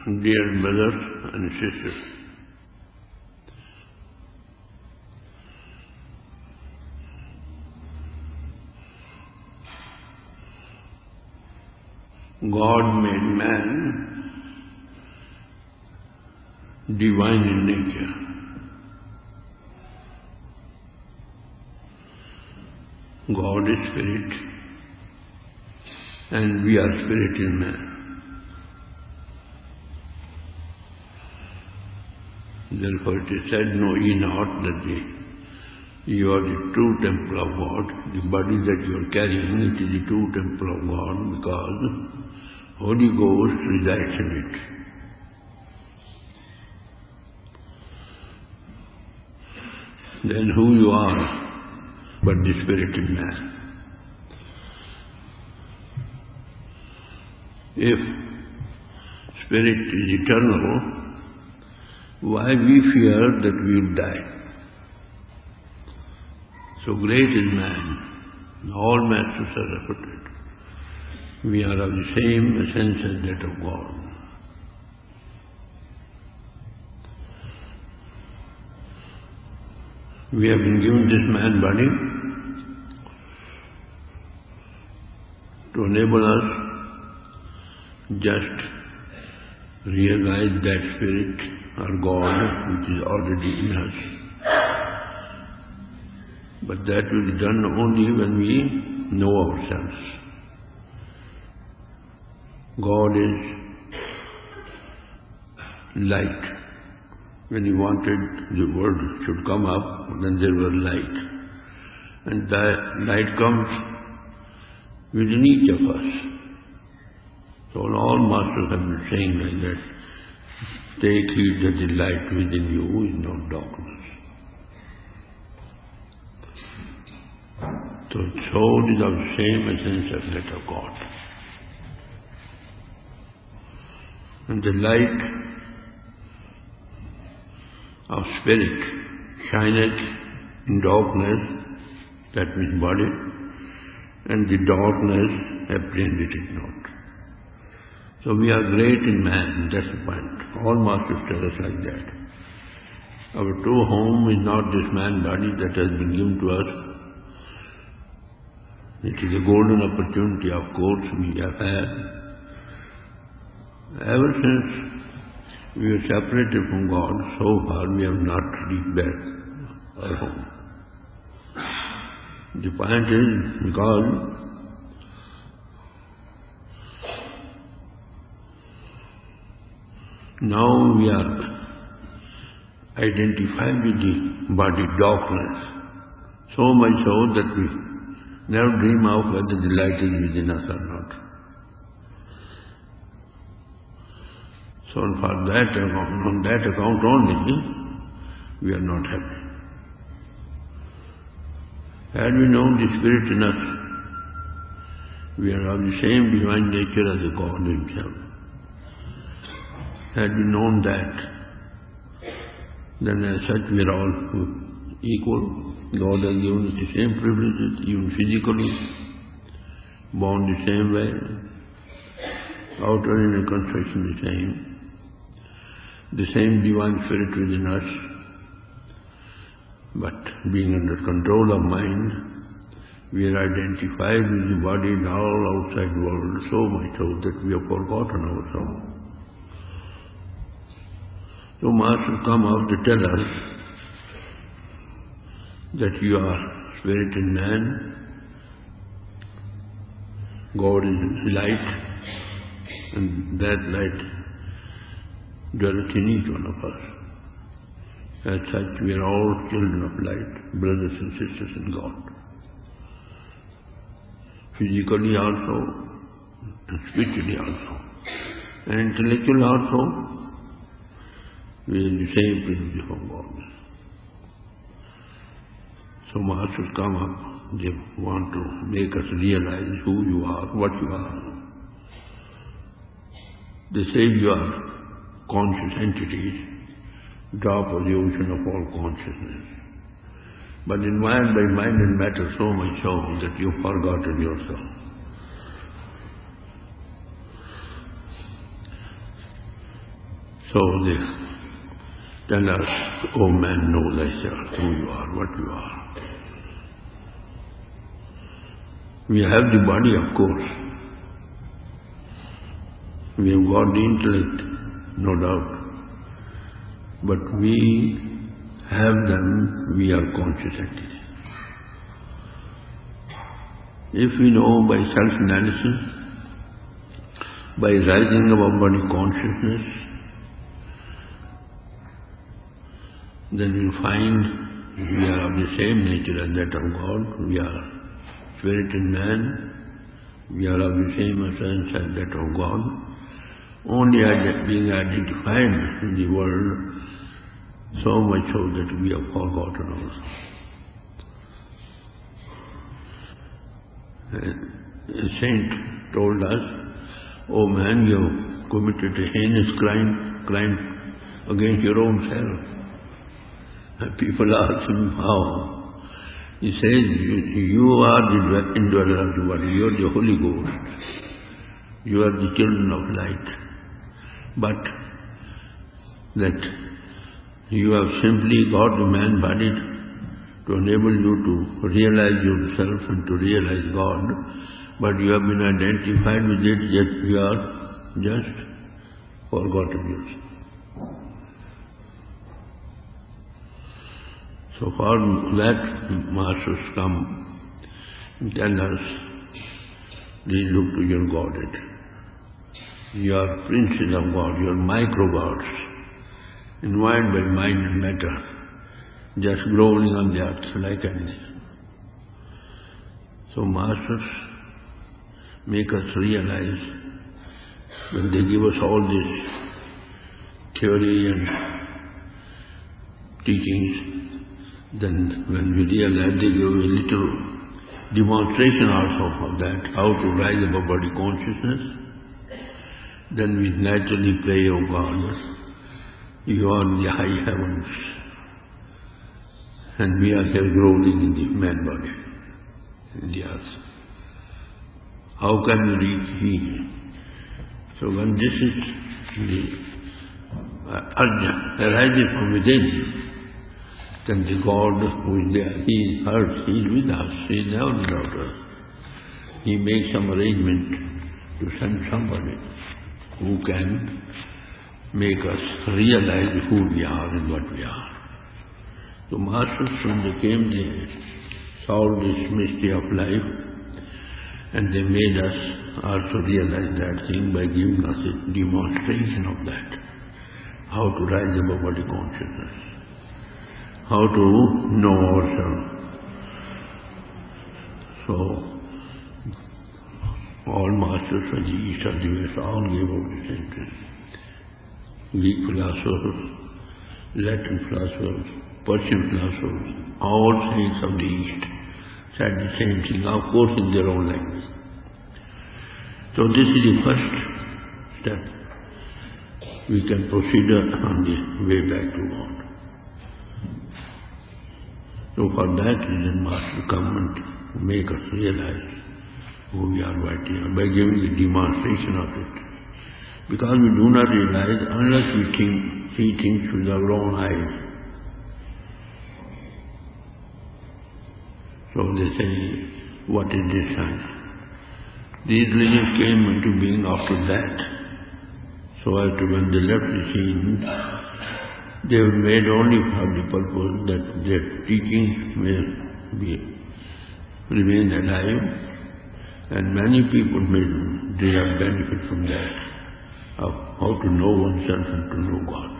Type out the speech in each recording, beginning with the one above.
Dear brothers and sisters, God made man divine in nature. God is spirit and we are spirit in man. Therefore it is said, know ye not that you are the true temple of God. The body that you are carrying, it is the true temple of God because Holy Ghost resides in it. Then who you are but the spirit in man? If spirit is eternal, why we fear that we will die? So great is man. All masters are reputed. We are of the same essence as that of God. We have been given this man body to enable us just realize that spirit or God which is already in us. But that will be done only when we know ourselves. God is light. When He wanted the world should come up, then there was light. And that light comes within each of us. So all masters have been saying like that, take heed that the light within you is not darkness. So soul is of the same essence as that of God. And the light of spirit shineth in darkness, that means body, and the darkness apprehended it not. So we are great in man, that's the point. All masters tell us like that. Our true home is not this man body that has been given to us. It is a golden opportunity, of course, we have had. Ever since we were separated from God, so far we have not reached back our home. The point is, because now we are identified with the body darkness, so much so that we never dream of whether the light is within us or not. So on that account only, we are not happy. Had we known the Spirit in us, we are of the same divine nature as the God Himself. Had we known that, then as such we are all equal. God has given us the same privileges, even physically, born the same way, outer inner construction the same divine spirit within us, but being under control of mind, we are identified with the body and all outside world so much so that we have forgotten ourselves. So Masters come out to tell us that you are spirit in man, God is light, and that light dwelleth in each one of us. As such, we are all children of light, brothers and sisters in God. Physically also, and spiritually also, and intellectually also, we are the same privilege from God. So Masters come up, they want to make us realize who you are, what you are. They say you are conscious entities, drop of the ocean of all consciousness. But environed by mind and matter so much so that you've forgotten yourself. So they tell us, "O man, know thyself, who you are, what you are." We have the body, of course. We have got the intellect, no doubt. But we have them, we are conscious entities. If we know by self-analysis, by rising above body consciousness, then we find we are of the same nature as that of God. We are spirit and man. We are of the same essence as that of God. Only being identified in the world, so much so that we have forgotten also. A saint told us, "O man, you have committed a heinous crime against your own self." And people ask him, "How?" He says, "You are the indweller of the body. You are the Holy Ghost. You are the children of light. But that you have simply got the man body to enable you to realize yourself and to realize God, but you have been identified with it, yet you are just forgotten yourself." So for that, masters come and tell us, "Please look to your Godhead. You are princes of God, you are micro-gods, environed by mind and matter, just groveling on the earth like anything." So masters make us realize, when they give us all this theory and teachings, then when we realize, they give a little demonstration also of that, how to rise above body consciousness. Then we naturally pray, "O God, you are in the high heavens, and we are here groveling in the man body, in the earth. How can we reach Thee?" So when this is the ajna arises from within, then the God who is there, He is us, He is with us, He is never without us. He makes some arrangement to send somebody who can make us realize who we are and what we are. So masters, when they came, they solved this mystery of life, and they made us also realize that thing by giving us a demonstration of that, how to rise above body consciousness, how to know ourselves. So all masters of the East and the West all gave out the same thing. Greek philosophers, Latin philosophers, Persian philosophers, all saints of the East said the same thing, of course in their own language. So this is the first step. We can proceed on the way back to God. So for that reason, Master come and make us realize who we are, what we are, by giving a demonstration of it. Because we do not realize unless we see things with our own eyes. So they say, what is this science? These religions came into being after that. So as to when they left the scene, they were made only for the purpose that their teachings may remain alive, and many people may derive benefit from that, of how to know oneself and to know God.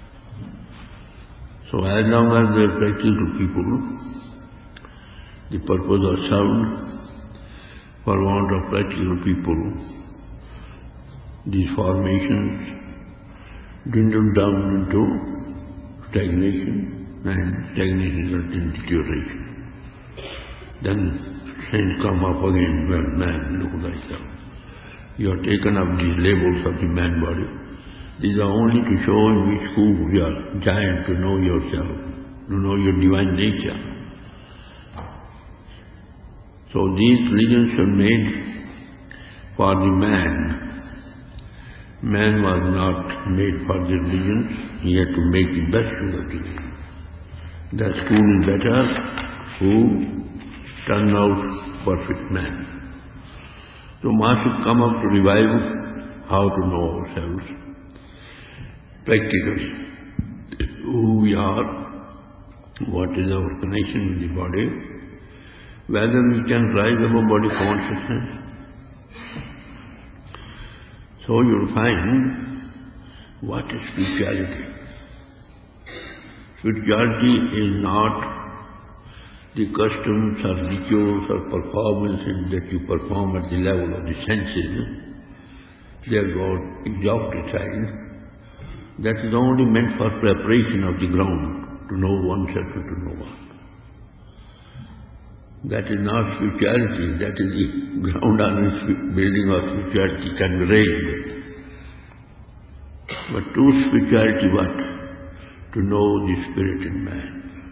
So as long as they are practical to people, the purpose of sound, for want of practical people, these formations dwindle down into stagnation, and stagnation results in deterioration. Then saints come up again, "Well, man, look thyself. You have taken up these labels of the man body. These are only to show in which school you are giant, to know yourself, to know your divine nature." So these religions were made for the man, Man was not made for the religions, he had to make the best use of the religion. The school is better who turn out perfect man. So Master should come up to revive how to know ourselves practically, who we are, what is our connection with the body, whether we can rise above body consciousness. So you'll find what is spirituality. Spirituality is not the customs or rituals or performances that you perform at the level of the senses. They are got exalted. That is only meant for preparation of the ground to know oneself and to know one. That is not spirituality, that is the ground on which building of spirituality can be raised. But true spirituality what? To know the spirit in man.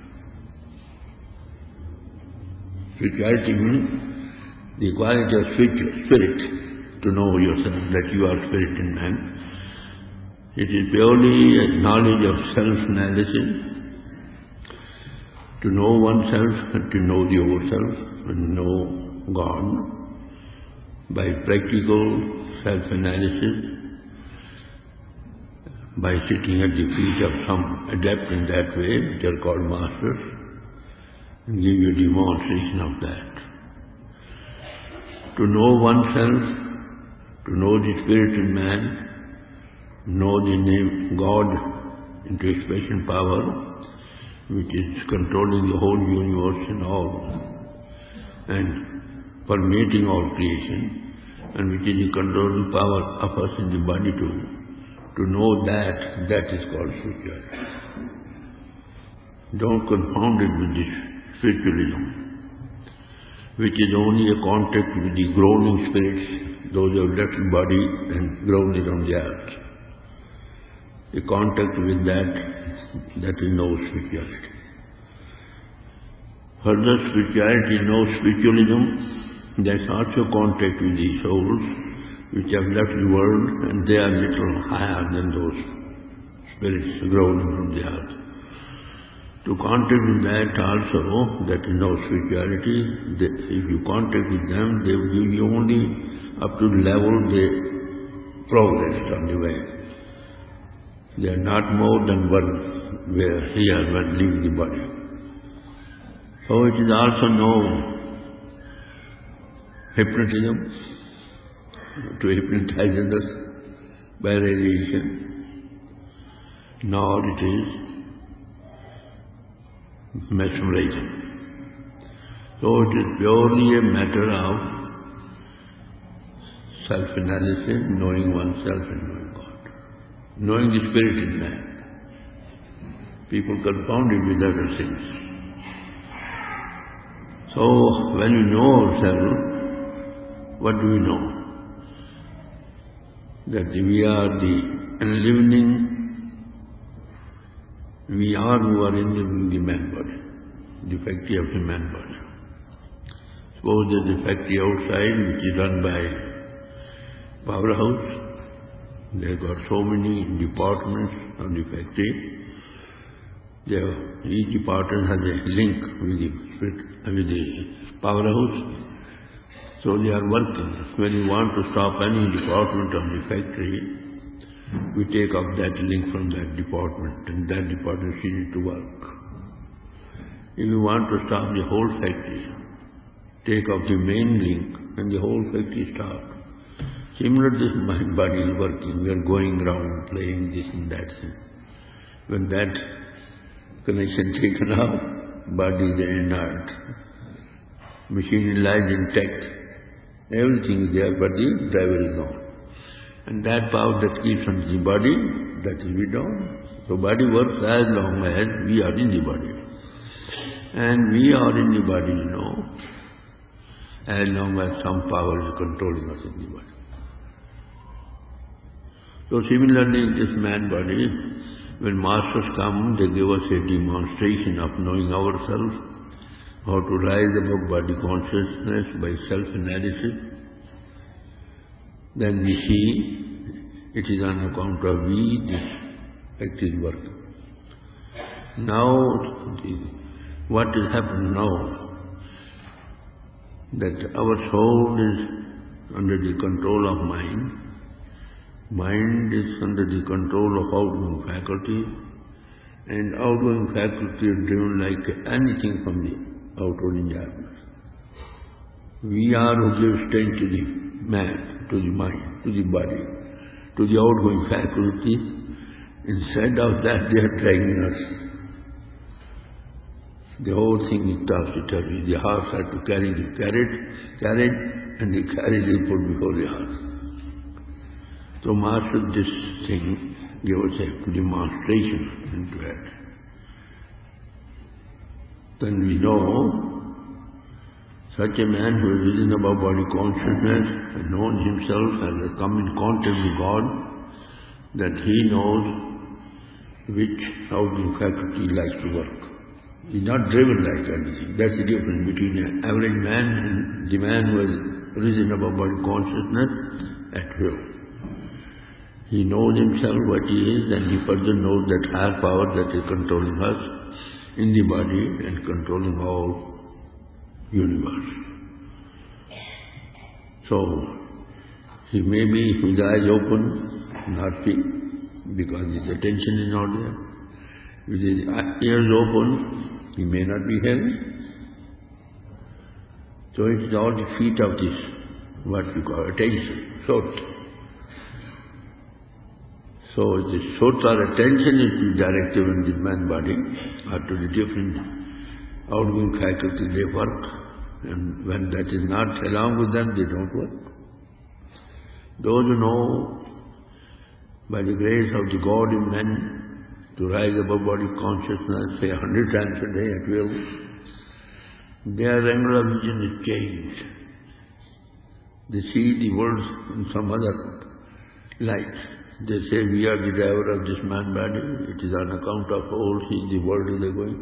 Spirituality means the quality of spirit, to know yourself, that you are spirit in man. It is purely a knowledge of self-analysis, to know oneself and to know the ourself and know God by practical self-analysis, by sitting at the feet of some adept in that way, which are called masters, and give you a demonstration of that. To know oneself, to know the spirit in man, know the name God into expression power, which is controlling the whole universe and all, and permeating all creation, and which is the controlling power of us in the body too. To know that is called spirituality. Don't confound it with this spiritualism, which is only a contact with the groaning spirits, those who have left the body and groaned on the earth. A contact with that is no spirituality. Further spirituality, no spiritualism, that's also contact with the souls which have left the world, and they are little higher than those spirits groaning from the earth. To contact with that also, that is no spirituality. If you contact with them, they will give you only up to the level they progressed on the way. They are not more than one were here when leaving the body. So it is also no hypnotism, to hypnotize others by radiation, nor it is mesmerizing. So it is purely a matter of self-analysis, knowing oneself and knowing God, knowing the spirit in man. People confound it with other things. So when we know ourselves, what do we know? That we are the enlivening, we are who are enlivening the man body, the factory of the man body. Suppose there is a factory outside which is run by powerhouse. They have got so many departments of the factory. Each department has a link with the powerhouse. So they are working. When you want to stop any department of the factory, we take off that link from that department, and that department ceases to work. If you want to stop the whole factory, take off the main link, and the whole factory stops. Similarly, this mind body is working. We are going around playing this and that thing. When that connection taken off, body is inert. Machine lies intact. Everything is there, but the driver is gone. And that power that keeps on the body, that is withdrawn. So body works as long as we are in the body. And we are in the body, as long as some power is controlling us in the body. So similarly, in this man body, when masters come, they give us a demonstration of knowing ourselves, how to rise above body consciousness by self-analysis. Then we see It is on account of we this act is working. Now, what has happened now, that our soul is under the control of mind. Mind is under the control of outgoing faculty, and outgoing faculty is driven like anything from the outward environment. We are who give strength to the man, to the mind, to the body, to the outgoing faculty. Instead of that, they are dragging us. The whole thing is topsy-turvy. The horse had to carry the carriage, and the carriage is put before the horse. So master this thing, give us a demonstration into it. Then we know such a man who has risen above body consciousness and known himself and has come in contact with God, that he knows which outgoing faculty likes to work. He is not driven like anything. That's the difference between an average man and the man who has risen above body consciousness at will. He knows himself what he is, and he further knows that higher power that is controlling us in the body and controlling all universe. So, he may be with eyes open, not see, because his attention is not there. With his ears open, he may not be hearing. So it is all the feet of this, what we call attention, sot. So the sot or attention is directed in the man body, or to the different outgoing faculty they work, and when that is not along with them, they don't work. Those who know by the grace of the God in men to rise above body consciousness, say 100 times a day at will, their angle of vision is changed. They see the world in some other light. They say, we are the driver of this man body. It is on account of all the world is going.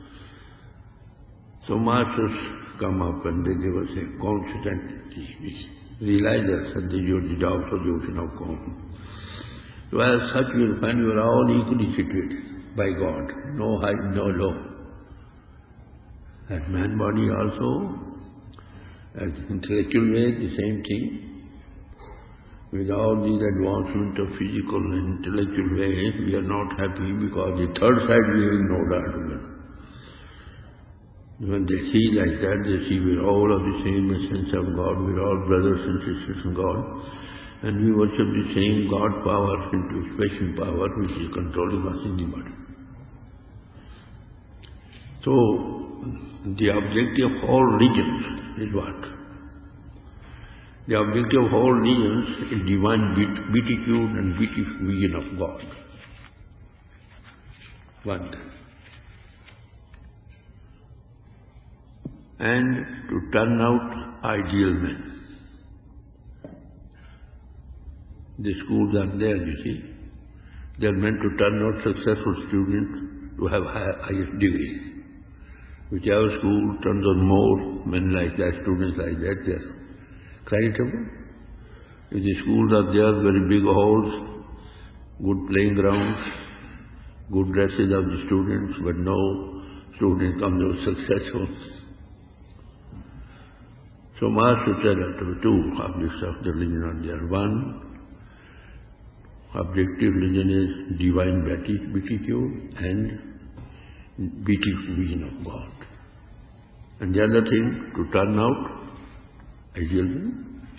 So masters come up and they give us a conscious entity which realizes that you are the dogs of the ocean of consciousness. So as such you will find you are all equally situated by God. No high, no low. As man body also, as intellectual way, the same thing. With all these advancement of physical and intellectual way, we are not happy because the third side we have ignored altogether. When they see like that, they see we are all of the same essence of God, we are all brothers and sisters in God, and we worship the same God power into expression power which is controlling us in the body. So, the objective of all religions is what? The objective of all religions is divine beatitude and beatific vision of God. One thing. And to turn out ideal men. The schools are there, you see. They are meant to turn out successful students to have highest degrees. Whichever school turns out more men like that, students like that, they are creditable. If the schools are there, very big halls, good playing grounds, good dresses of the students, but no student comes out successful. So Master said that the two objects of the religion are there. One, objective religion is divine beatitude and beatific vision of God. And the other thing, to turn out ideal men.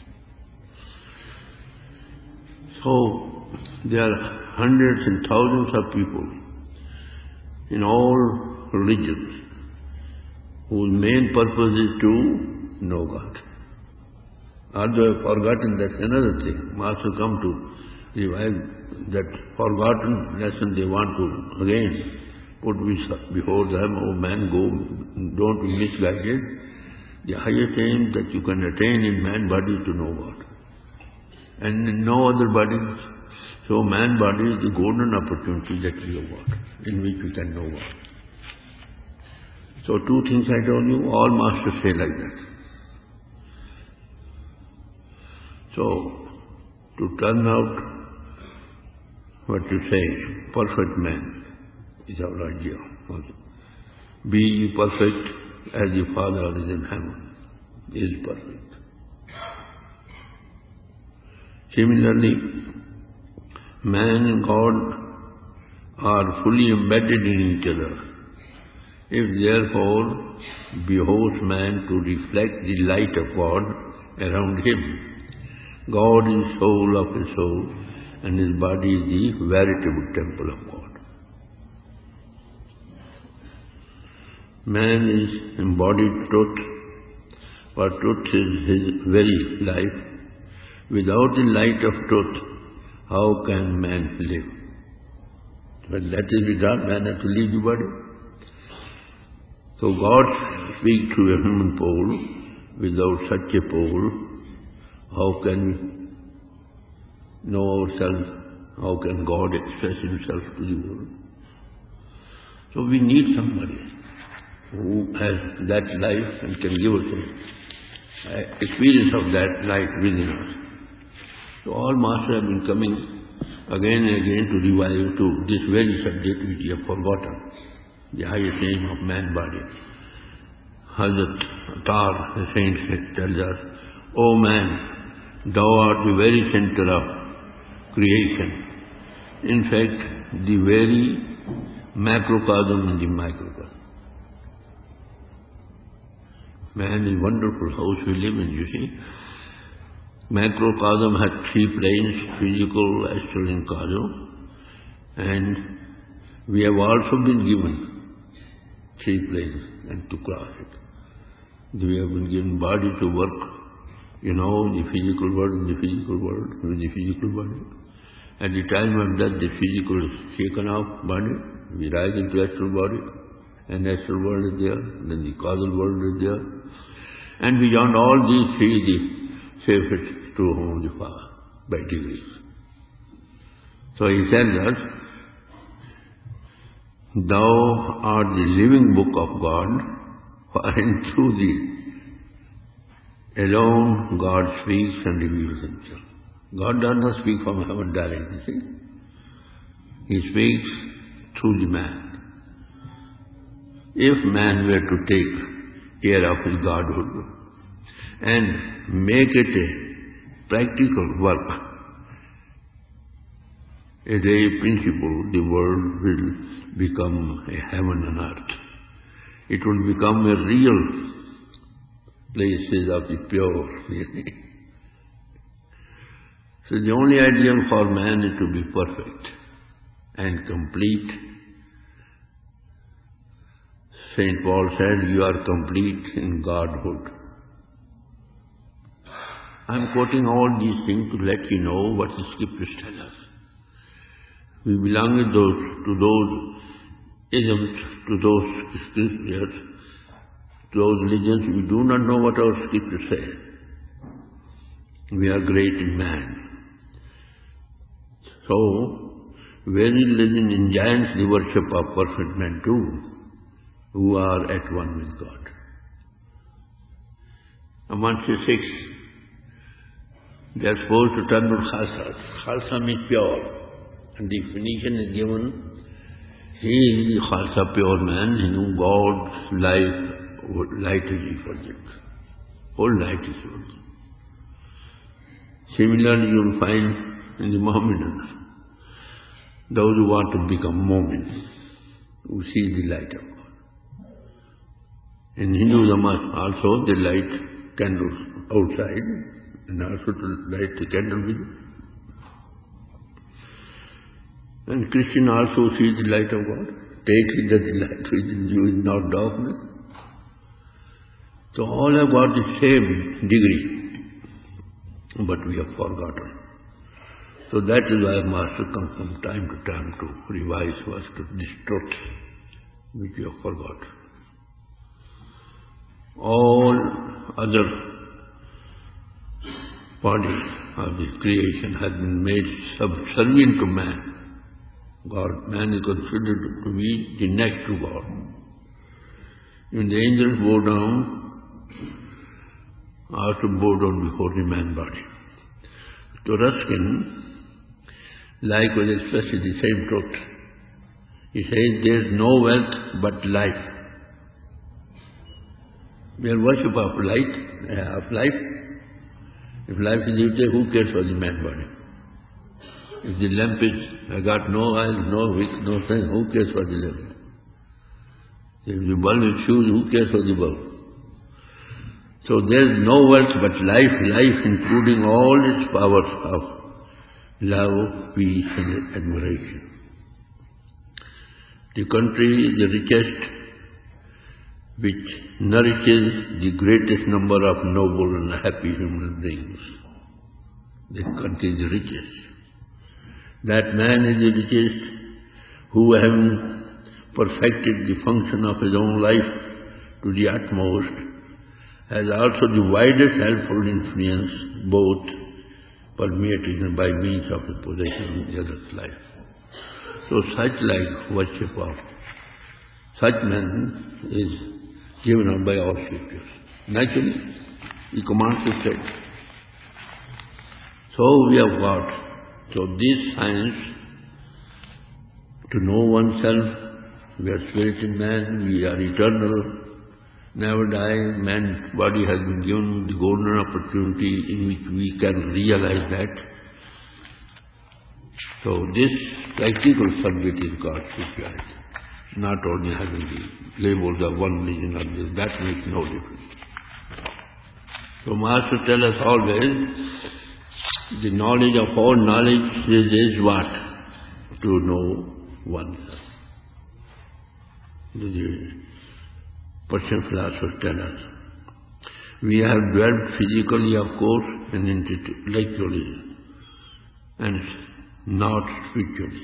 So there are hundreds and thousands of people in all religions whose main purpose is to know God. Although I have forgotten, that's another thing. Master come to revive that forgotten lesson they want to again put before them. Oh man, go, don't be misguided. The highest aim that you can attain in man body is to know God. And in no other body. So man body is the golden opportunity that we have got, in which we can know God. So two things I told you, all masters say like that. So, to turn out what you say, perfect man is our idea. Be ye perfect as your Father is in heaven. He is perfect. Similarly, man and God are fully embedded in each other. If therefore behoves man to reflect the light of God around him, God is soul of his soul, and his body is the veritable temple of God. Man is embodied truth, for truth is his very life. Without the light of truth, how can man live? When that is without, man has to leave the body. So God speaks through a human pole. Without such a pole, how can we know ourselves? How can God express himself to the world? So we need somebody who has that life and can give us an experience of that light within us. So all masters have been coming again and again to revive to this very subject which we have forgotten, the highest aim of man-body. Hazrat Attar, the saint, tells us, O man, thou art the very center of creation. In fact, the very macrocosm in the microcosm. Man is wonderful house we live in, you see. Macrocosm has three planes, physical, astral and causal. And we have also been given three planes and to cross it. We have been given body to work, the physical world, with the physical body. At the time of death, the physical is shaken off body. We rise into astral body, and astral world is there, then the causal world is there. And beyond all these three, the safest to whom the Father, by degrees. So he tells us, thou art the living book of God, and through thee alone God speaks and reveals himself. God does not speak from heaven directly, see? He speaks through the man. If man were to take care of his godhood and make it a practical work, as a principle, the world will become a heaven on earth. It will become a real places of the pure. So the only ideal for man is to be perfect and complete. St. Paul said, you are complete in Godhood. I am quoting all these things to let you know what the scriptures tell us. We belong to those isms, to those scriptures, to those religions. We do not know what our scriptures say. We are great in man. So, very religion enjoins the worship of perfect men too, who are at one with God. Amongst the six, they are supposed to turn to Khalsa. Khalsa means pure. And the definition is given, he is the Khalsa, pure man, in whom God's light is effulgent. Whole light is effulgent. Similarly, you will find in the Mohammedans, those who want to become Mu'min, who see the light of God. In Hinduism also, they light candles outside, and also to light the candle with it. And Christian also sees the light of God. Take it that the light within you is not darkness. So all have got the same degree, but we have forgotten. So that is why Master comes from time to time to revise us to this truth which we have forgotten. All other bodies of this creation have been made subservient to man. Man is considered to be the next to God. When the angels bow down, also bow down before the man body. To Ruskin, likewise expresses the same truth. He says, there is no wealth but life. We are worship of life. If life is useless, who cares for the man body? If the lamp has got no eyes, no wick, no sense, who cares for the lamp? If the bulb is fused, who cares for the bulb? So there is no wealth but life including all its powers of love, peace and admiration. The country is the richest, which nourishes the greatest number of noble and happy human beings. The country is the richest. That man is the richest who, having perfected the function of his own life to the utmost, has also the widest helpful influence, both permeating and by means of the possession of the other's life. So such like worship of such men is given up by all scriptures. Naturally, he commands to say. So we have got, this science, to know oneself, we are spirit in man, we are eternal, never die. Man's body has been given the golden opportunity in which we can realize that. So this practical subject is called spirituality, not only having the labels of one religion or this. That makes no difference. So Master tells us always, the knowledge of all knowledge is what? To know oneself. The Persian philosophers tell us. We have dwelt physically, of course, and intellectually, and not spiritually.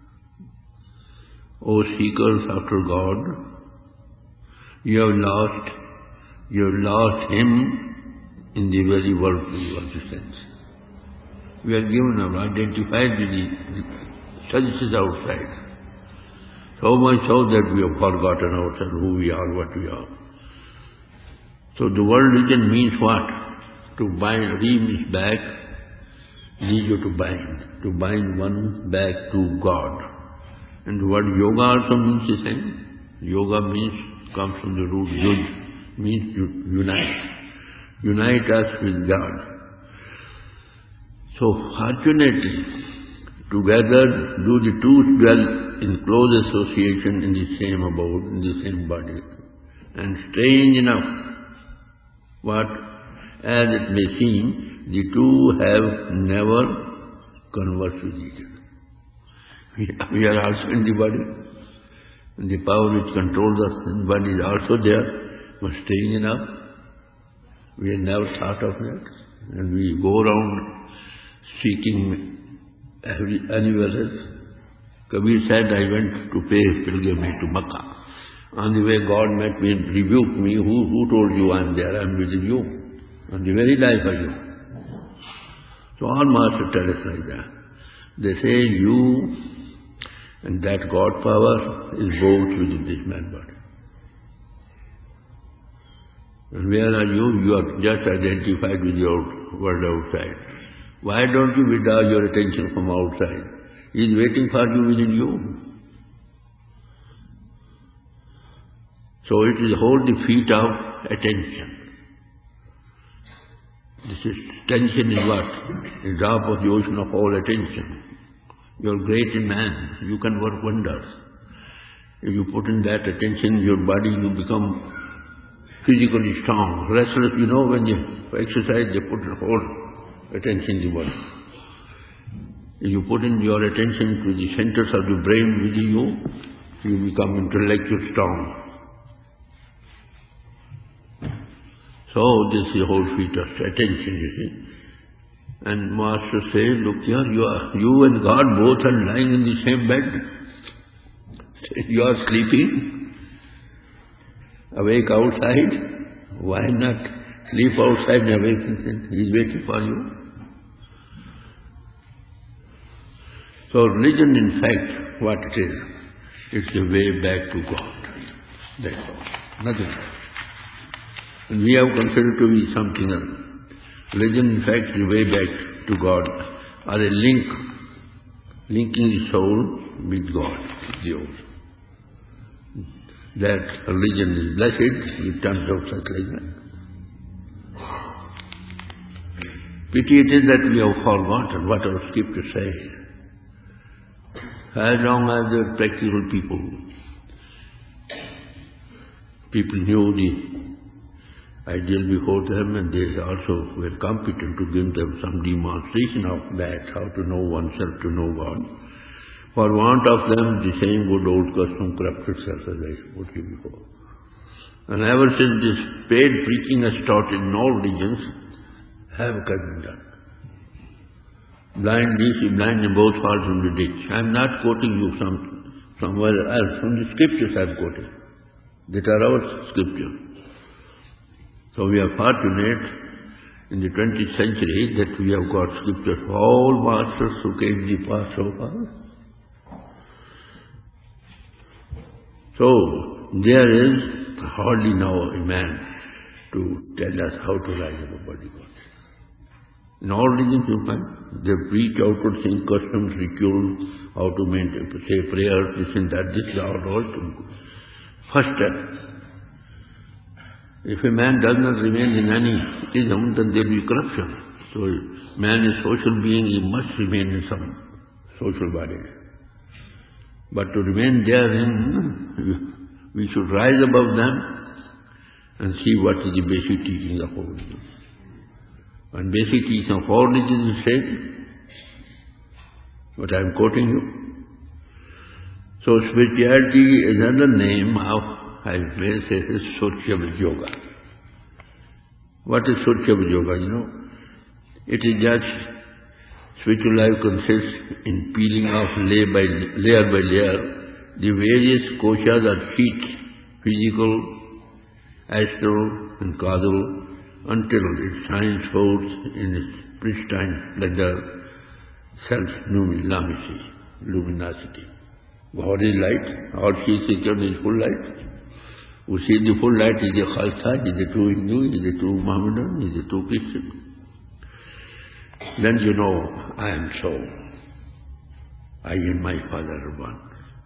O seekers after God, you have lost Him in the very worldly existence. We are given up, identified with the services outside. So much so that we have forgotten ourselves, who we are, what we are. So the word religion means what? To bind, means back, leisure to bind one back to God. And the word yoga also means the same. Yoga comes from the root yuj, means unite. Unite us with God. So fortunately, together do the two dwell in close association in the same abode, in the same body. And strange enough, as it may seem, the two have never conversed with each other. We are also in the body, and the power which controls us in the body is also there, but strange enough, we have never thought of that. And we go around seeking anywhere else. Kabir said, I went to pay pilgrimage to Makkah. On the way, God met me and rebuked me. Who told you I am there? I am within you. On the very life of you. So all masters tell us like that. They say you and that God power is both within this man body. And where are you? You are just identified with your world outside. Why don't you withdraw your attention from outside? He is waiting for you within you. So it is whole defeat of attention. Attention is what? A drop of the ocean of all attention. You are great in man. You can work wonders. If you put in that attention, your body, you become physically strong. Restless, when you exercise, they put whole attention in the body. If you put in your attention to the centers of the brain within you, you become intellectually strong. So this is the whole feat of attention, you see. And Master says, look here, you and God both are lying in the same bed. You are sleeping, awake outside. Why not sleep outside and awake inside? He is waiting for you. So religion, in fact, what it is, it's the way back to God. That's all. Nothing else. And we have considered to be something else. Religion, in fact, is the way back to God, or a link linking the soul with God, the ocean. That religion is blessed, it turns out such like that. Pity it is that we have forgotten what our scriptures say. As long as the practical people knew the ideal before them, and they also were competent to give them some demonstration of that, how to know oneself, to know God. For want of them, the same good old custom corrupted itself, as I told you before. And ever since this paid preaching has started in all regions, havoc has been done. Blind both fall from the ditch. I am not quoting you somewhere else, from the scriptures I am quoting. That are our scriptures. So we are fortunate in the 20th century that we have got scriptures for all masters who came the past so far. So there is hardly now a man to tell us how to rise above body God. In all religions you find, they preach outward things, customs, rituals, how to say prayers, this and that, this is all. First step. If a man does not remain in any ism, then there will be corruption. So man is a social being, he must remain in some social body. But to remain therein, we should rise above them and see what is the basic teaching of all religions. And basic teaching of all religions is said, what I am quoting you. So spirituality is another name of, I may say, Sociable Yoga. What is Sociable Yoga, you know? It is just, spiritual life consists in peeling off layer by layer the various koshas or sheets, physical, astral and causal, until it shines forth in its pristine splendor, luminosity. God is light, all she is secured is full light. We see the full light is a Khalsa, is a true Hindu, is a true Mohammedan, is a true Christian. Then you know, I am so. I and my Father are one.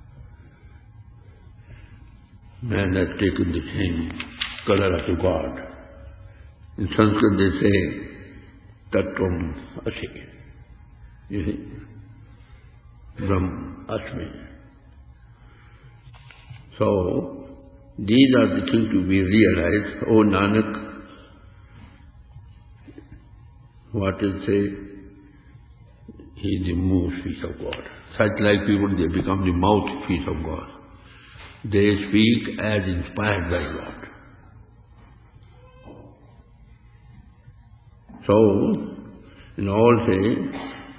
Man has taken the same color of the God. In Sanskrit they say, Tattvam Asi. You see? Brahm Asmi. So, these are the things to be realized. O Nanak, what is say? He is the mouthpiece of God. Such like people, they become the mouthpiece of God. They speak as inspired by God. So, in all say,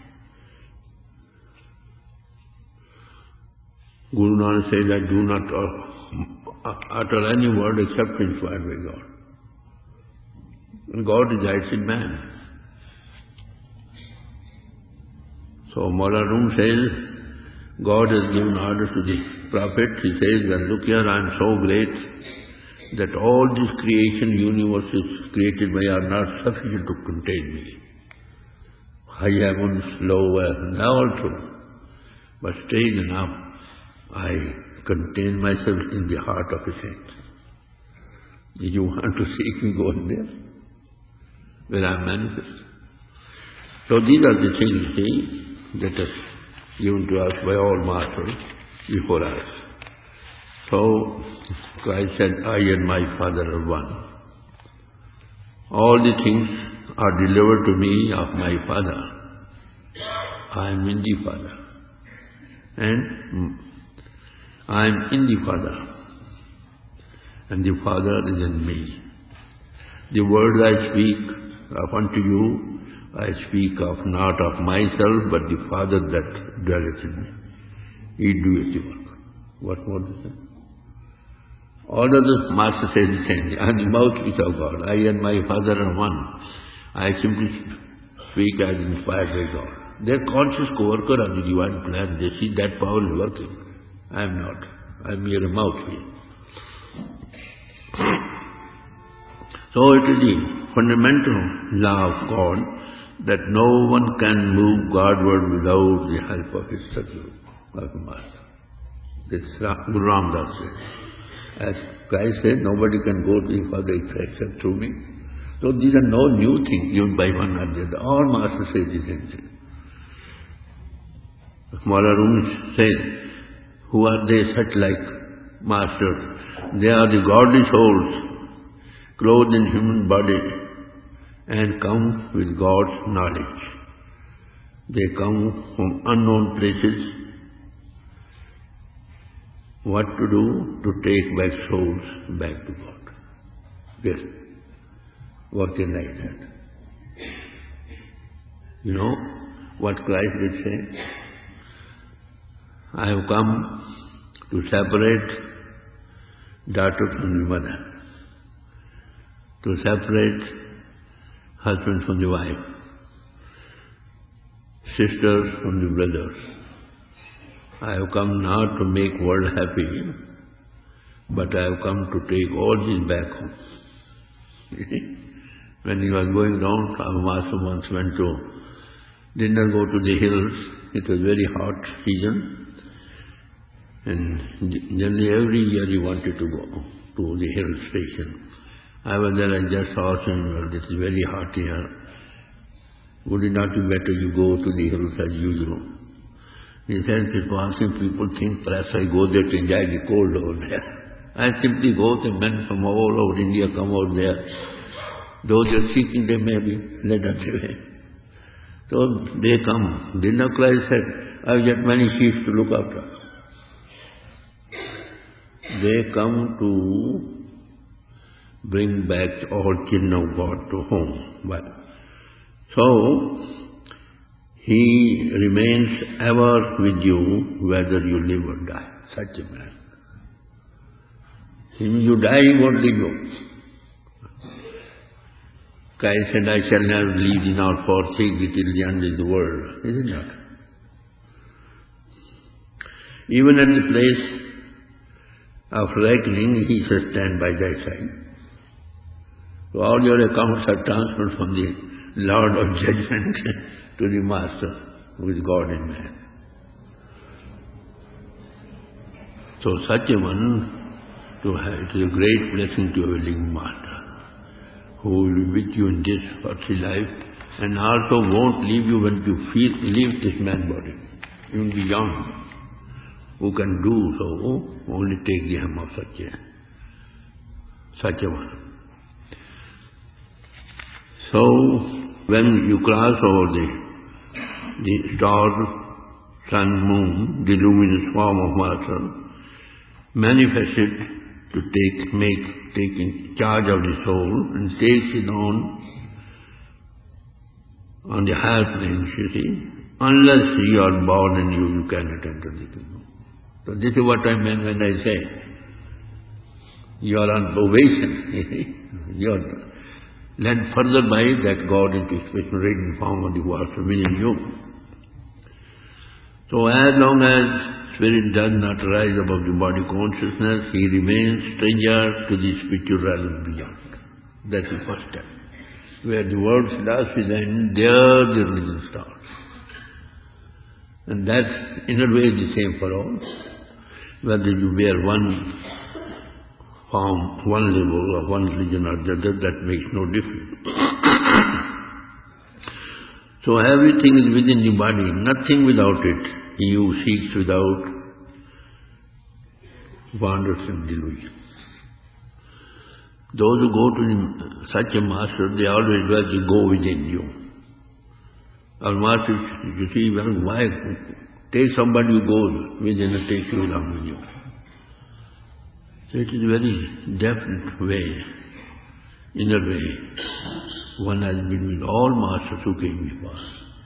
Guru Nanak says that do not utter any word except inspired by God. And God resides in man. So Maulana Rum says, God has given orders to the Prophet. He says that, look here, I am so great that all this creation universes created by are not sufficient to contain me. High heavens, low earth, all true. But still enough, I contain myself in the heart of a saint. Did you want to seek me, go in there, where I am manifest? So these are the things, you see, that are given to us by all masters before us. So Christ said, I and my Father are one. All the things are delivered to me of my Father. I am in the Father. And I am in the Father. And the Father is in me. The words I speak of unto you, I speak of not of myself, but the Father that dwelleth in me. He doeth the work. What more to say? All of the Master says the same thing. I am the mouthpiece of God. I and my Father are one. I simply speak as inspired by God. They are conscious co-worker of the divine plan. They see that power is working. I am not. I am mere a mouthpiece. So it is the fundamental law of God that no one can move Godward without the help of his Sadguru, of the Master. This Guru Ramdas says. As Christ said, nobody can go to the Father except through me. So these are no new things given by one or the other. All Masters say the same thing. Mawla Rumi says, who are they such like Masters? They are the godly souls, clothed in human body, and come with God's knowledge. They come from unknown places. What to do? To take back souls back to God. Yes. Working like that. You know what Christ did say? I have come to separate daughter from the mother, to separate husband from the wife, sisters from the brothers. I have come not to make world happy, but I have come to take all this back home. When he was going down, our Master once went to dinner, go to the hills. It was very hot season. And generally every year he wanted to go to the hill station. I was there and just asked him, well, it is very hot here. Would it not be better you go to the hills as usual? He said, if asking people think perhaps I go there to enjoy the cold over there. I simply go, the men from all over India come out there. Those who are seeking, they may be led away. So they come. Dinner Christ said, I have got many sheep to look after. They come to bring back all children of God to home. But so, He remains ever with you whether you live or die. Such a man. When you die, He won't leave you. Christ said, I shall never leave thee nor forsake thee till the end of the world. Is it not? Even at the place of reckoning, He shall stand by thy side. So all your accounts are transferred from the Lord of Judgment to the Master, who is God in man. So such a one, it is a great blessing to have a living Master, who will be with you in this earthly life, and also won't leave you when you leave this man body, even beyond. Who can do so, only take the hem of such a one. So, when you cross over the star, sun, moon, the luminous form of Master, manifested to take charge of the soul and takes it on the higher planes, you see. Unless you are born in you cannot enter the kingdom. So this is what I mean when I say, you are on probation. You are led further by that God into special radiant form of the Master within you. So as long as spirit does not rise above the body consciousness, he remains stranger to the spiritual realm beyond. That's the first step. Where the world philosophy ends, there the religion starts. And that's in a way the same for all. Whether you wear one form, one level, or one religion or the other, that makes no difference. So everything is within the body, nothing without it. He who seeks without wanders in delusion. Those who go to such a Master, they always well to go within you. Our Master, you see, well, why take somebody who goes within and takes you along with you. So it is a very definite way, inner way. One has been with all Masters who came before.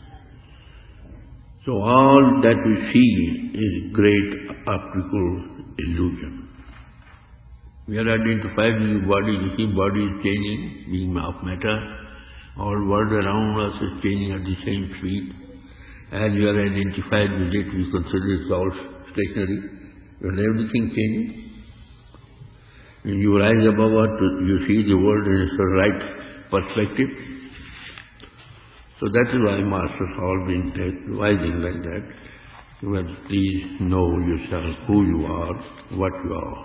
So all that we see is great optical illusion. We are identified with the body. You see, body is changing, being of matter. All world around us is changing at the same speed. As you are identified with it, we consider it all stationary. When everything changes, when you rise above it, you see the world in its right perspective. So that is why Masters all been advising like that. Well, please know yourself, who you are, what you are.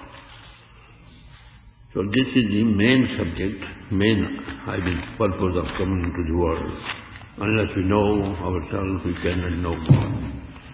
So this is the main subject, purpose of coming into the world. Unless we know ourselves, we cannot know God.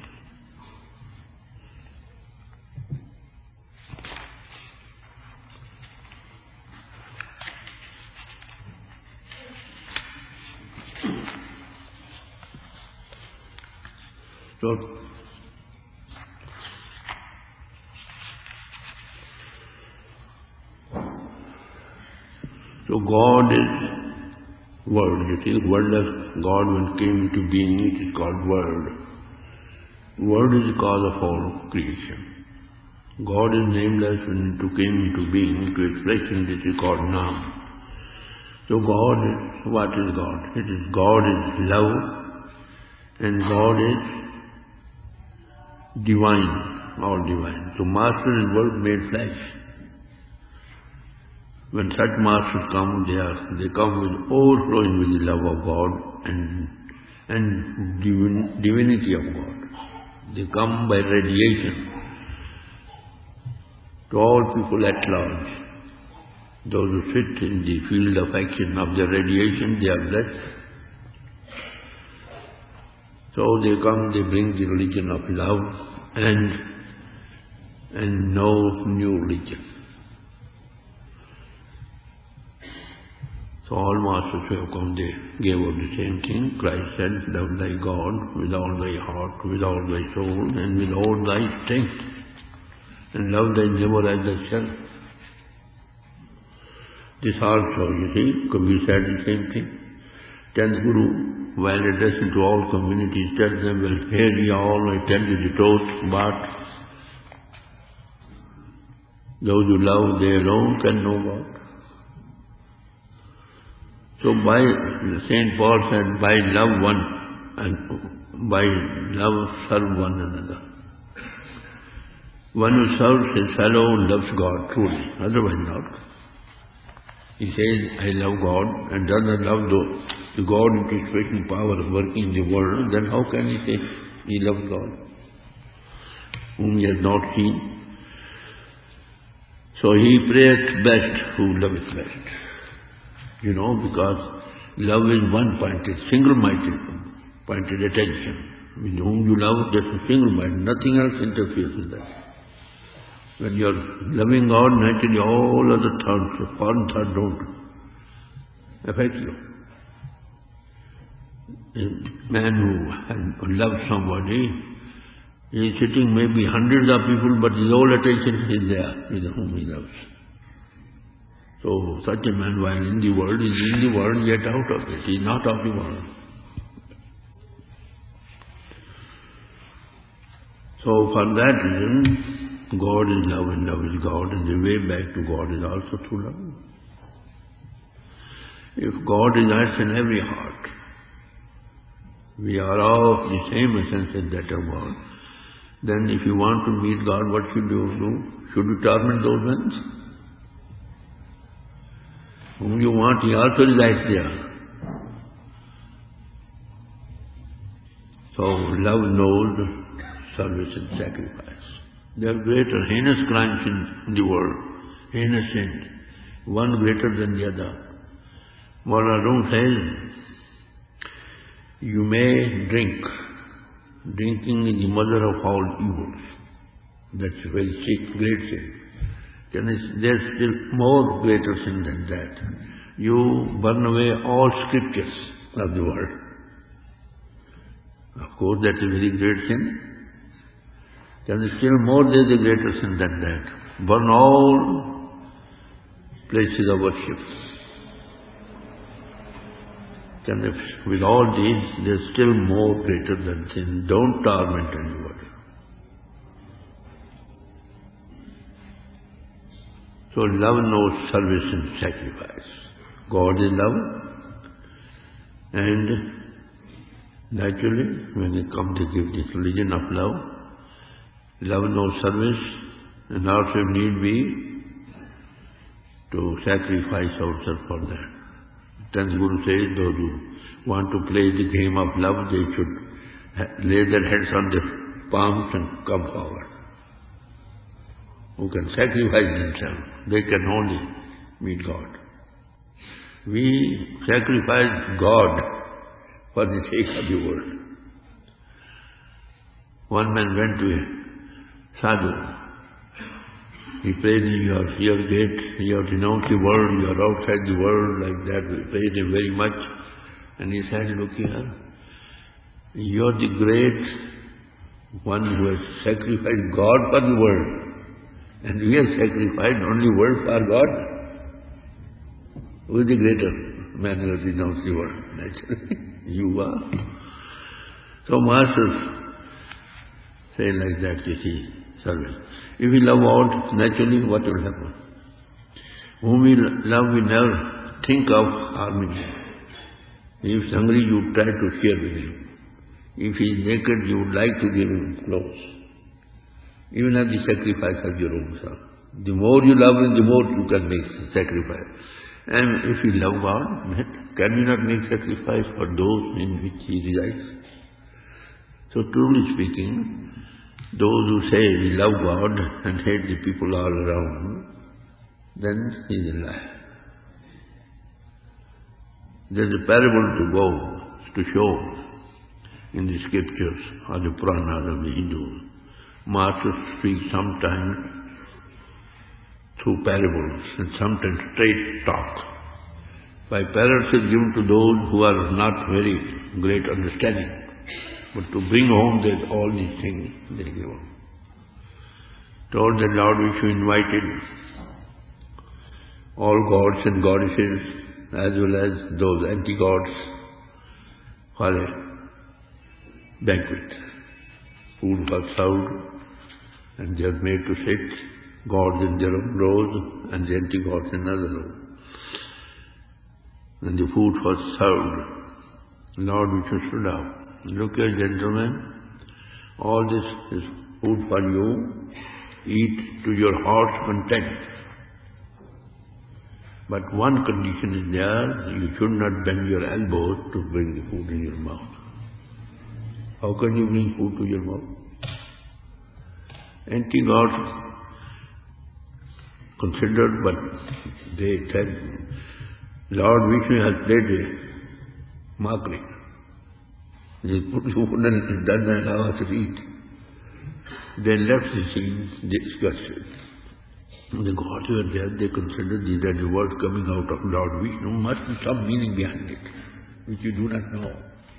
So God is Word. You see, the word of God when it came into being, it is called Word. Word is the cause of all creation. God is nameless when it came into being, into expression, this is called Nam. So God is, what is God? It is God is love, and God is divine, all divine. So Master is Word made flesh. When such masters come, they come with overflowing with the love of God and divinity of God. They come by radiation to all people at large. Those who sit in the field of action of the radiation, they are blessed. So they come, they bring the religion of love and no new religion. So all masters who have come, they gave up the same thing. Christ said, love thy God with all thy heart, with all thy soul, and with all thy strength. And love thy neighbor as thyself. This also, you see, Kabir said the same thing. 10th Guru, while addressing to all communities, tells them, well, hear ye all, I tell you the truth, but those who love, they alone can know God. So by Saint Paul said, by love one, and by love serve one another. One who serves his fellow loves God truly, otherwise not. He says, I love God, and does not love the God into his special power of working in the world, then how can he say he loves God, whom he has not seen? So he prayeth best who loveth best. You know, because love is one-pointed, single-minded, pointed attention. With whom you love, that's a single-minded, nothing else interferes with that. When you are loving God, naturally all other thoughts, foreign thoughts don't affect you. A man who loves somebody, he is sitting maybe hundreds of people, but his whole attention is there with whom he loves. So such a man, while in the world, is in the world, yet out of it. He is not of the world. So for that reason, God is love and love is God, and the way back to God is also through love. If God resides in every heart, we are all of the same essence as that of God, then if you want to meet God, what should you do? Should you torment those ones? Whom you want, he also resides there. So love knows service and sacrifice. There are greater, heinous crimes in the world, heinous sins, one greater than the other. Maulana Rum says, you may drink. Drinking is the mother of all evils. That's a very great sin. There's still more greater sin than that. You burn away all scriptures of the world. Of course, that's a very great sin. There's still more, there's a greater sin than that. Burn all places of worship. And if with all these, there's still more greater than sin. Don't torment anybody. So love knows service and sacrifice. God is love, and naturally, when they come to give this religion of love knows service, and also need be to sacrifice ourselves for that. Then the Guru says, those who want to play the game of love, they should lay their heads on their palms and come forward. Who can sacrifice themselves, they can only meet God. We sacrifice God for the sake of the world. One man went to a sadhu. He prayed, you are great, you have renounced the world, you are outside the world, like that. We praised him very much. And he said, look here, you are the great one who has sacrificed God for the world. And we have sacrificed only world for God. Who is the greater man who has renounced the world? Naturally, you are. So masters say like that, you see, service. If we love God, naturally what will happen? Whom we love, we never think of harming him. If he's hungry, you try to share with him. If he is naked, you would like to give him clothes. Even at the sacrifice of your own self. The more you love him, the more you can make sacrifice. And if we love God, can we not make sacrifice for those in which he resides? So truly speaking, those who say we love God and hate the people all around, then he is a liar. There is a parable to show in the scriptures or the Puranas of the Hindus. Masters speak sometimes through parables and sometimes straight talk. By parables is given to those who are not very great understanding. But to bring home that all these things they give them. Told that Lord Vishnu invited all gods and goddesses as well as those anti-gods for a banquet. Food was served and they are made to sit, gods in their own rows and the anti-gods in another row. When the food was served, Lord Vishnu stood up. Look here, gentlemen, all this is food for you. Eat to your heart's content. But one condition is there, you should not bend your elbows to bring the food in your mouth. How can you bring food to your mouth? Anti-gods considered, but they said, Lord Vishnu has played a mockery. They put food and doesn't allow us to eat. They left the scene disgusted. The gods were there, they considered these are the words coming out of Lord Vishnu, must be some meaning behind it, which you do not know.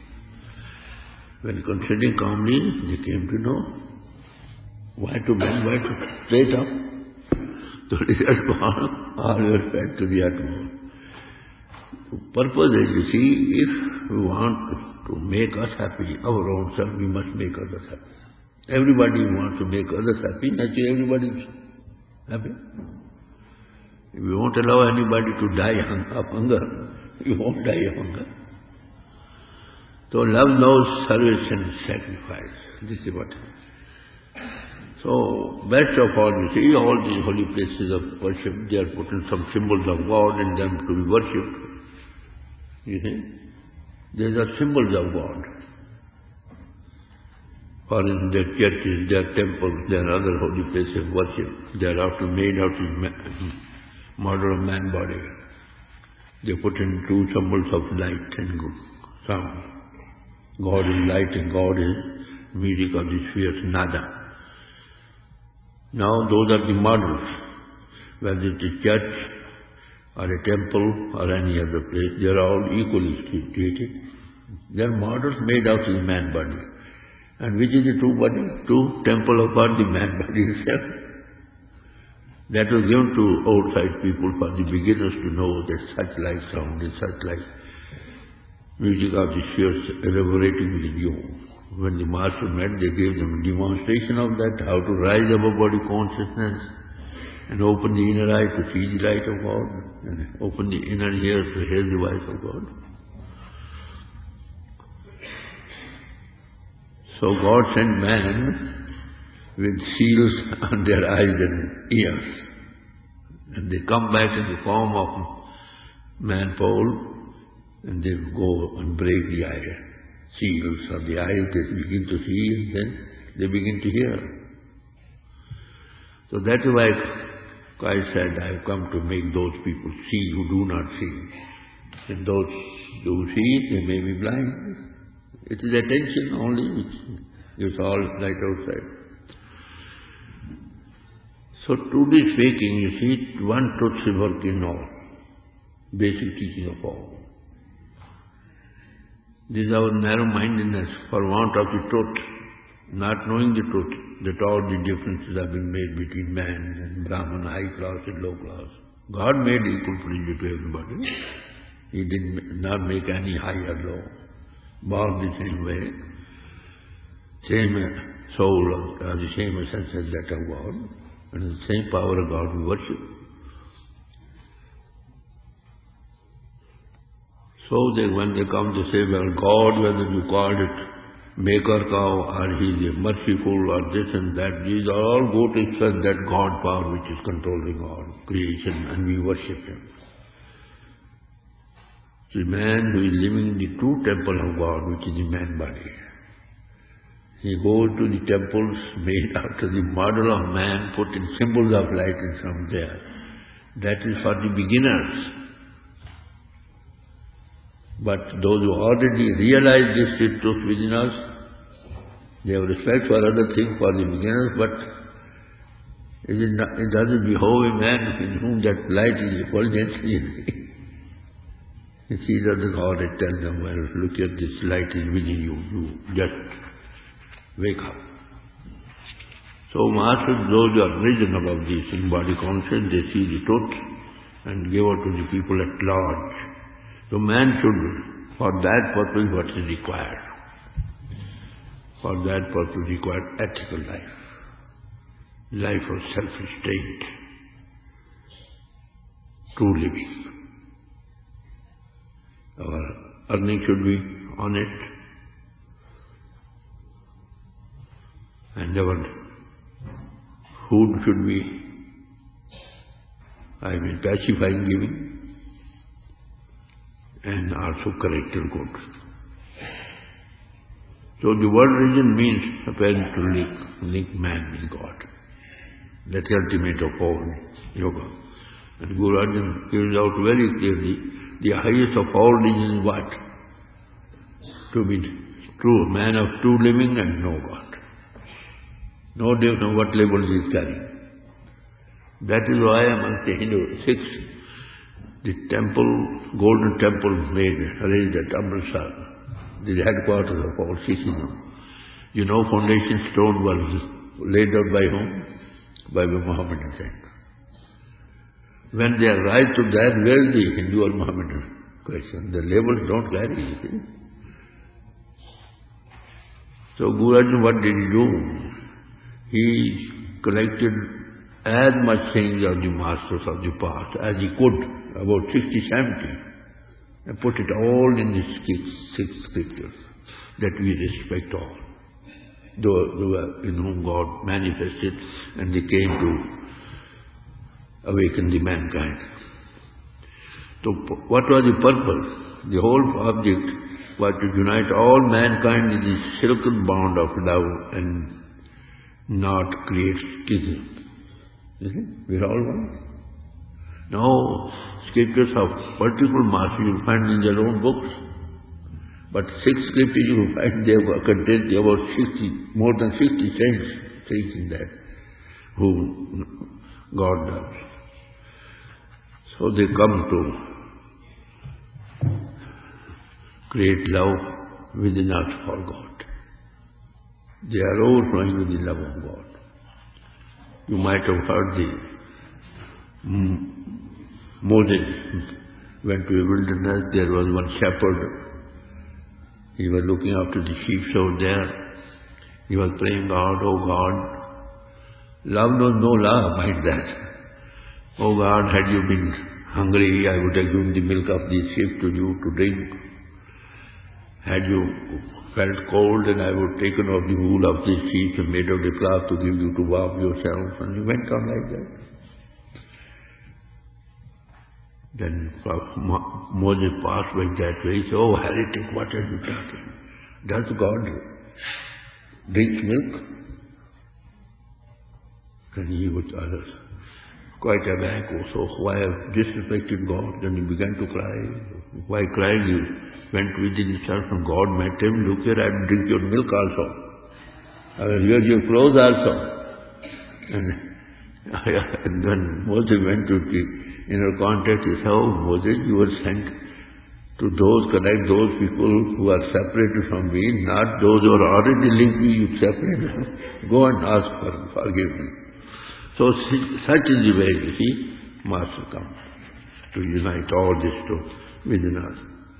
When considering calmly, they came to know why to bend, why to straight up. So it is all were fed to the utmost. The purpose is, you see, if we want to make us happy, our own self, we must make others happy. Everybody wants to make others happy, naturally everybody is happy. If we won't allow anybody to die of hunger, we won't die of hunger. So love knows service and sacrifice. This is what. So best of all, you see, all these holy places of worship, they are putting some symbols of God in them to be worshipped. You see, these are symbols of God. For in their churches, their temples, their other holy places of worship, they are often made out of model of man body. They put in two symbols of light and sound. God is light and God is music of the spheres, nada. Now those are the models. Whether it is church or a temple or any other place, they are all equally treated. They are models made out of the man body. And which is the true body? True temple of God, the man body itself. That was given to outside people for the beginners to know that such like sound and such like music of the spheres elaborating with you. When the master met, they gave them a demonstration of that, how to rise above body consciousness and open the inner eye to see the light of God and open the inner ears to hear the voice of God. So God sent man with seals on their eyes and ears. And they come back in the form of man pole and they go and break the eye, seals of the eyes, they begin to see and then they begin to hear. So that is why Christ said, I have come to make those people see who do not see. And those who see, they may be blind. It is attention only which gives all light outside. So truly speaking, you see, one truth is working all. Basic teaching of all. This is our narrow-mindedness for want of the truth, not knowing the truth, that all the differences have been made between man and Brahman, high class and low class. God made equal privilege to everybody. He did not make any high or low. Born the same way, same soul, the same essence as that of God, and the same power of God we worship. So when they come to say, well, God, whether you call it maker cow or he is merciful or this and that, these all go to express that God power which is controlling all creation, and we worship him. The man who is living in the true temple of God, which is the man body, he goes to the temples made after the model of man, put in symbols of light and from there. That is for the beginners. But those who already realize this truth within us, they have respect for other things for the beginners, but it doesn't behove a man in whom that light is effulgent. He doesn't already tell them, well, look at this light is within you, you just wake up. So masters, those who are risen above this in body conscience, they see the truth and give out to the people at large. So man should, for that purpose, what is required? For that purpose required ethical life, life of self-restraint, true living. Our earning should be honest, and our food should be, pacifying giving, and also character good. So the word religion means apparently to link man with God. That's the ultimate of all yoga. And Guru Arjan gives out very clearly, the highest of all religions is what? To be true, a man of true living and know God. No difference on what level he is carrying. That is why among the Hindu Sikhs, the temple, golden temple made, raised at Amritsar, the headquarters of all Sikhism. You know, foundation stone was laid out by whom? By the Mohammedan saint. When they arrive to that, where is the Hindu or Mohammedan question? The labels don't carry, you see. So Guru Arjan, what did he do? He collected as much things of the masters of the past as he could, about 60, 70, and put it all in the six scriptures that we respect all. Those in whom God manifested, and they came to awaken the mankind. So what was the purpose? The whole object was to unite all mankind in the silken bond of love and not create schism. We are all one. No scriptures of particular master you find in their own books, but 6 scriptures you find they have contained about 60, more than 60 things in that, whom God does. So they come to create love within us for God. They are overflowing with the love of God. You might have heard Moses went to a wilderness. There was one shepherd. He was looking after the sheep over there. He was praying, God, oh God. Love knows no law behind that. Oh God, had you been hungry, I would have given the milk of these sheep to you to drink. Had you felt cold, and I would have taken off the wool of these sheep and made out a cloth to give you to warm yourself. And he went on like that. Then Moses passed by that way. He said, "Oh, heretic, what are you talking? Does God drink milk?" Then he was quite aback also. Why have disrespected God? Then he began to cry. Why crying? He went within himself and God met him. "Look here, I will drink your milk also. I will wear your clothes also." And when Moses went to the inner contact, he said, "Oh, Moses, you were sent to connect those people who are separated from me, not those who are already linked me, you separate them. Go and ask for forgiveness." So such is the way, you see, Master comes to unite all this within us.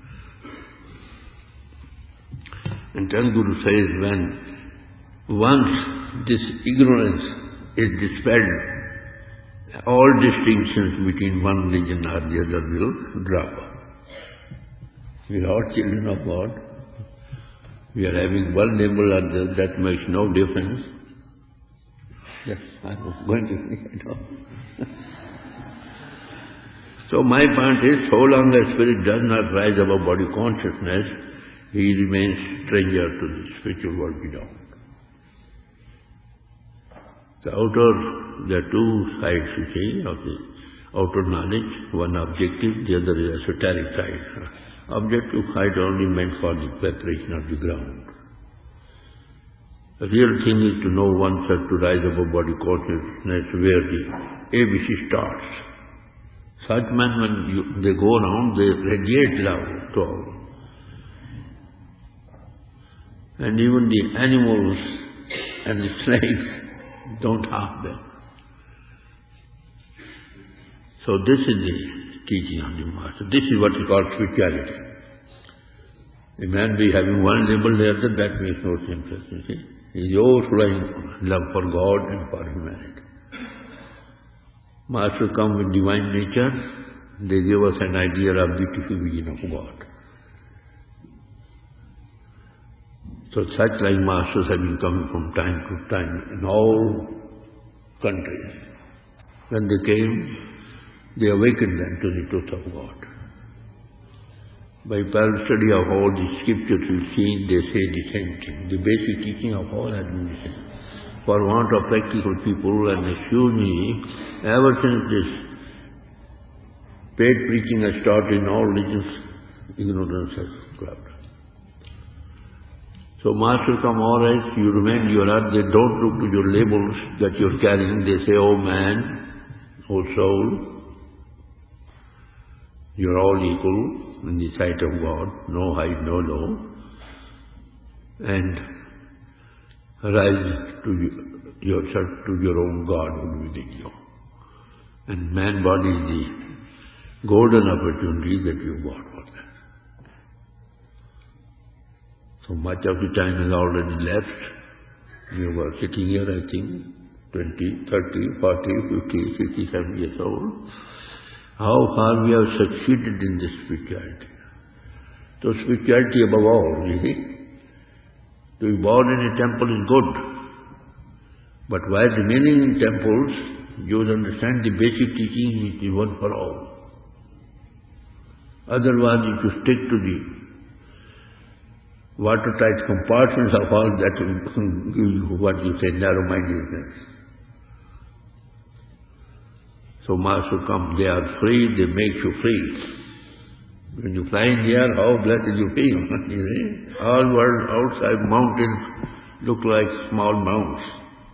And then Guru says, when once this ignorance is dispelled, all distinctions between one religion or the other will drop. We are all children of God. We are having one neighbor or the other, that makes no difference. Yes, I was going to say. So my point is, so long as spirit does not rise above body consciousness, he remains stranger to the spiritual world beyond. The there are two sides, you see, of the outer knowledge. One objective, the other is esoteric side. Objective side only meant for the preparation of the ground. The real thing is to know oneself, to rise above body consciousness, where the ABC starts. Such men, when they go around, they radiate love to all. And even the animals and the snakes don't harm them. So this is the teaching of the Master. This is what we call spirituality. A man be having one label, the other, that makes no difference, you see. He is overflowing love for God and for humanity. Master come with divine nature, they give us an idea of beautiful vision of God. So such like masters have been coming from time to time in all countries. When they came, they awakened them to the truth of God. By parallel study of all the scriptures we see, they say the same thing. The basic teaching of all has been the same. For want of practical people, and excuse me, ever since this paid preaching has started in all religions, ignorance has clubbed. So Master come, all right, you remain your earth, they don't look to your labels that you're carrying, they say, "Oh man, oh soul, you're all equal in the sight of God, no high, no low, and rise to yourself to your own God within you." And man body is the golden opportunity that you got for that. So much of the time has already left. We were sitting here, I think, 20, 30, 40, 50, 57 years old. How far we have succeeded in this spirituality. So spirituality above all, you see. To be born in a temple is good. But while remaining in temples, you will understand the basic teaching is one for all. Otherwise, if you stick to the watertight compartments of all that, will give you what you say, narrow-mindedness. So Master come, they are free, they make you free. When you fly in the air, how blessed you feel. You see? All world outside mountains look like small mounds.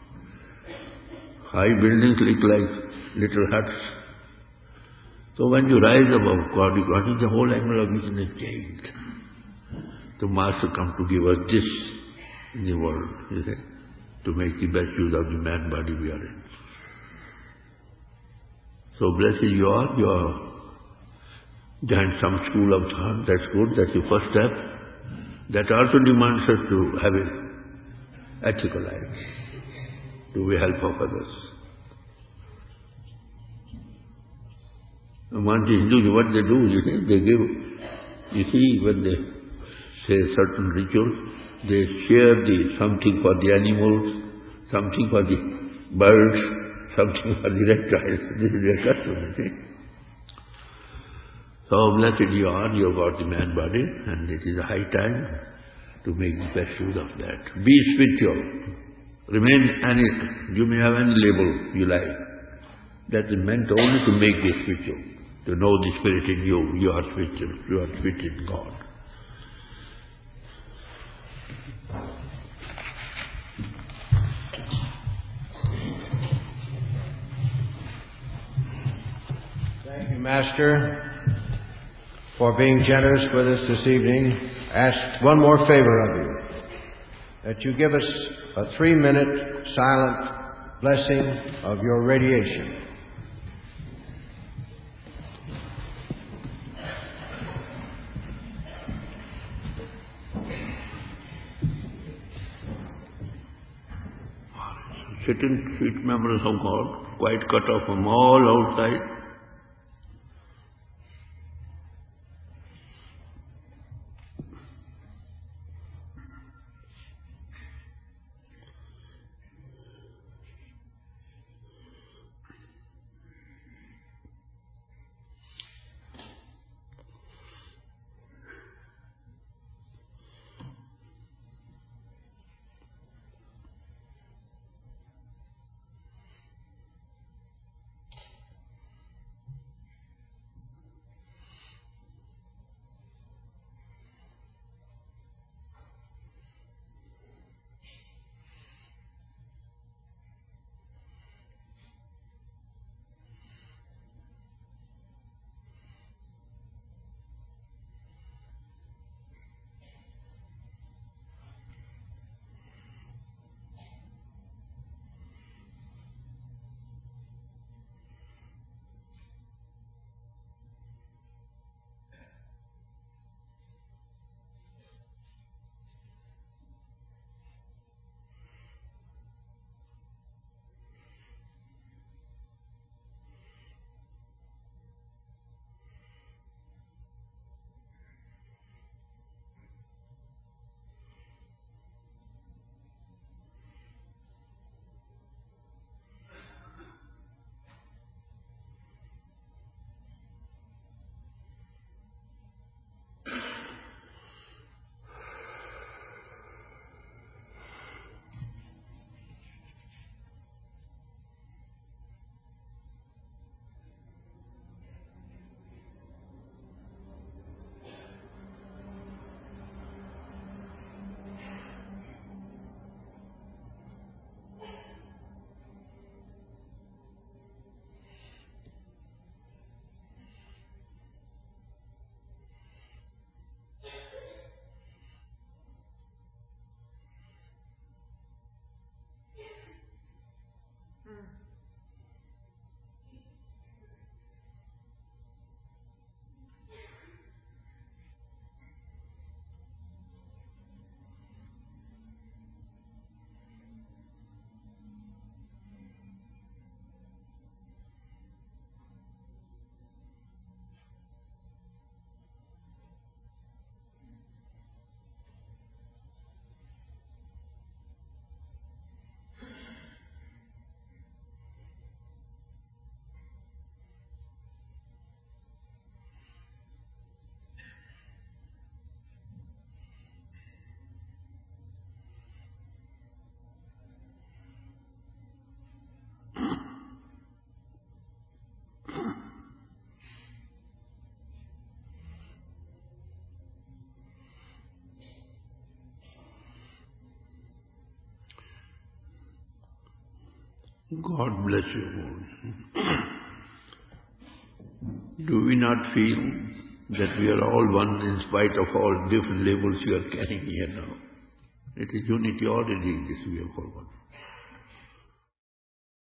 High buildings look like little huts. So when you rise above God, the whole angle of vision is changed. The Master come to give us this in the world, you see, to make the best use of the man body we are in. So blessed you are joined some school of thought, that's good, that's the first step. That also demands us to have an ethical life, to be help of others. And once the Hindus, what they do, you see, they give, you see, when they say certain rituals, they share something for the animals, something for the birds, something for the reptiles. This is their custom, you see. So blessed you are, you have got the man body, and it is a high time to make the best use of that. Be spiritual. Remain you may have any label you like. That is meant only to make the spiritual, to know the spirit in you. You are spiritual. You are spirit in God. Thank you, Master, for being generous with us this evening. Ask one more favor of you, that you give us a 3-minute silent blessing of your radiation. Certain sweet memories of God, quite cut off from all outside. God bless you all. Do we not feel that we are all one in spite of all different labels you are carrying here now? It is unity already, this we have forgotten.